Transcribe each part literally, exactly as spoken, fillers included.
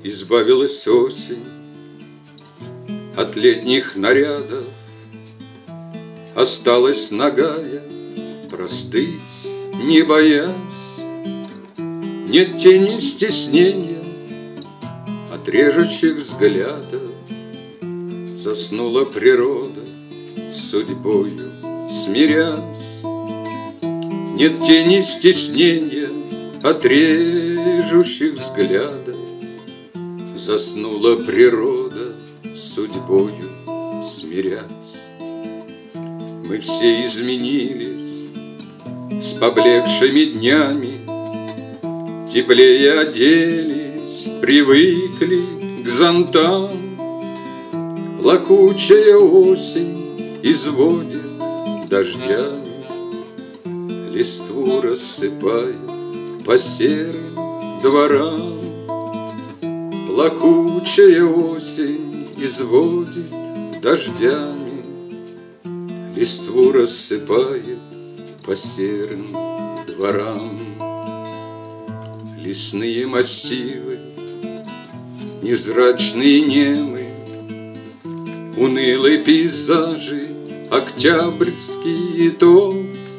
Избавилась осень от летних нарядов, осталась нагая простыть, не боясь. Нет тени стеснения от режущих взглядов. Заснула природа, с судьбою смирясь. Нет тени стеснения от режущих взглядов. Заснула природа, с судьбою смирясь. Мы все изменились с поблекшими днями, теплее оделись, привыкли к зонтам. Плакучая осень изводит дождями, листву рассыпая по серым дворам. Плакучая осень изводит дождями, листву рассыпает по серым дворам. Лесные массивы, невзрачные немы, унылые пейзажи, октябрьский итог.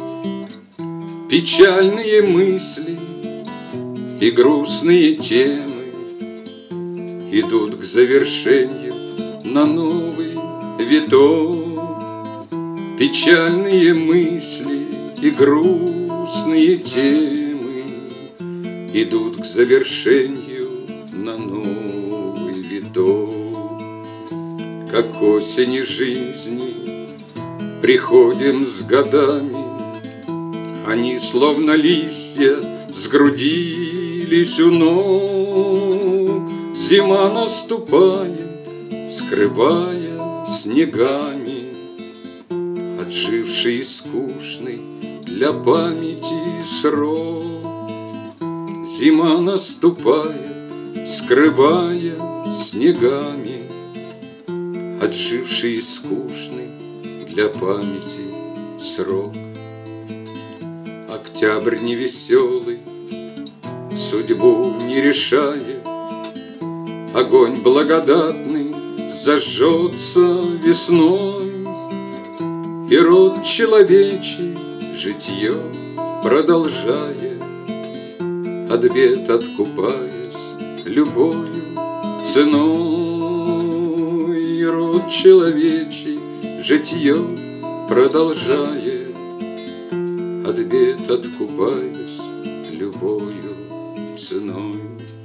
Печальные мысли и грустные темы идут к завершению на новый виток. Печальные мысли и грустные темы идут к завершению на новый виток. Как осени жизни приходим с годами, они словно листья сгрудились у ног. Зима наступает, скрывая снегами отживший и скучный для памяти срок. Зима наступает, скрывая снегами отживший и скучный для памяти срок. Октябрь невеселый, судьбу не решая, огонь благодатный зажжется весной, и род человечий житье продолжая, от бед откупаясь любою ценой. И род человечий житье продолжая, от бед откупаясь любою ценой.